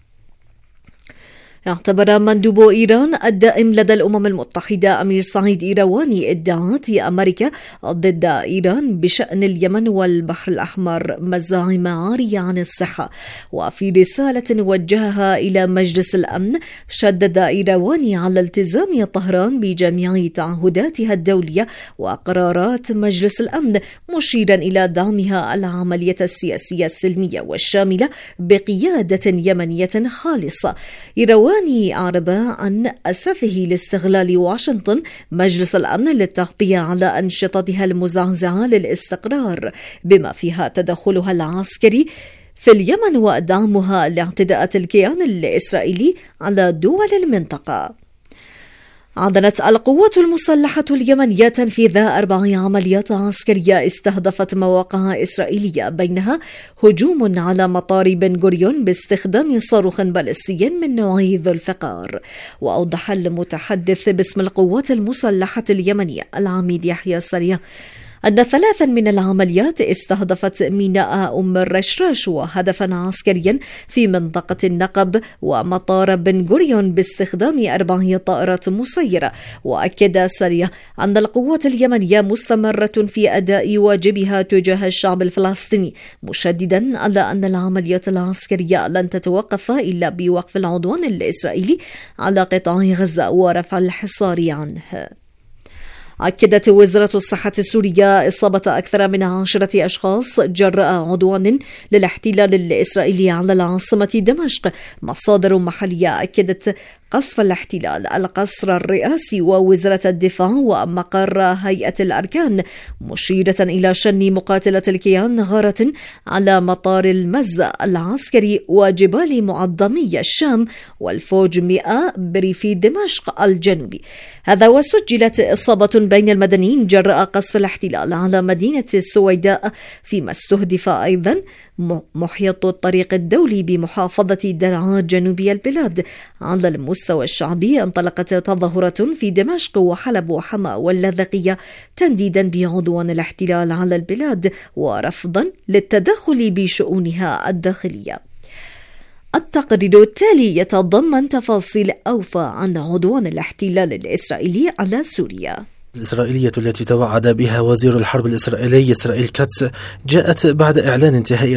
اعتبر مندوب إيران الدائم لدى الأمم المتحدة أمير سعيد إيرواني ادعاءات أمريكا ضد إيران بشأن اليمن والبحر الأحمر مزاعم عارية عن الصحة. وفي رسالة وجهها إلى مجلس الأمن، شدد إيرواني على التزام طهران بجميع تعهداتها الدولية وقرارات مجلس الأمن، مشيرا إلى دعمها العملية السياسية السلمية والشاملة بقيادة يمنية خالصة. إيرواني أعرب عن أسفه لاستغلال واشنطن مجلس الأمن للتغطية على أنشطتها المزعزعة للاستقرار، بما فيها تدخلها العسكري في اليمن ودعمها لاعتداءات الكيان الإسرائيلي على دول المنطقة. أعلنت القوات المسلحة اليمنية تنفيذ أربع عمليات عسكرية استهدفت مواقع إسرائيلية، بينها هجوم على مطار بن غوريون باستخدام صاروخ باليستي من نوع ذو الفقار. وأوضح المتحدث باسم القوات المسلحة اليمنية العميد يحيى سريع أن ثلاثا من العمليات استهدفت ميناء أم الرشراش وهدفا عسكريا في منطقة النقب ومطار بن غوريون باستخدام أربع طائرات مسيرة. وأكد سريع أن القوات اليمنية مستمرة في أداء واجبها تجاه الشعب الفلسطيني، مشددا على أن العمليات العسكرية لن تتوقف إلا بوقف العدوان الإسرائيلي على قطاع غزة ورفع الحصار عنه. أكدت وزارة الصحة السورية إصابة أكثر من عشرة أشخاص جراء عدوان للاحتلال الإسرائيلي على العاصمة دمشق. مصادر محلية أكدت قصف الاحتلال القصر الرئاسي ووزارة الدفاع ومقر هيئة الأركان، مشيرة إلى شن مقاتلة الكيان غارة على مطار المزة العسكري وجبال معظمي الشام والفوج مئة بريف دمشق الجنوبي. هذا وسجلت إصابة بين المدنيين جراء قصف الاحتلال على مدينة السويداء، فيما استهدف أيضا محيط الطريق الدولي بمحافظة درعا جنوبي البلاد. على المستوى الشعبي انطلقت تظاهرات في دمشق وحلب وحما واللاذقية تنديدا بعدوان الاحتلال على البلاد ورفضا للتدخل بشؤونها الداخلية. التقرير التالي يتضمن تفاصيل أوفى عن عدوان الاحتلال الإسرائيلي على سوريا. الإسرائيلية التي توعد بها وزير الحرب الإسرائيلي إسرائيل كاتس جاءت بعد إعلان انتهاء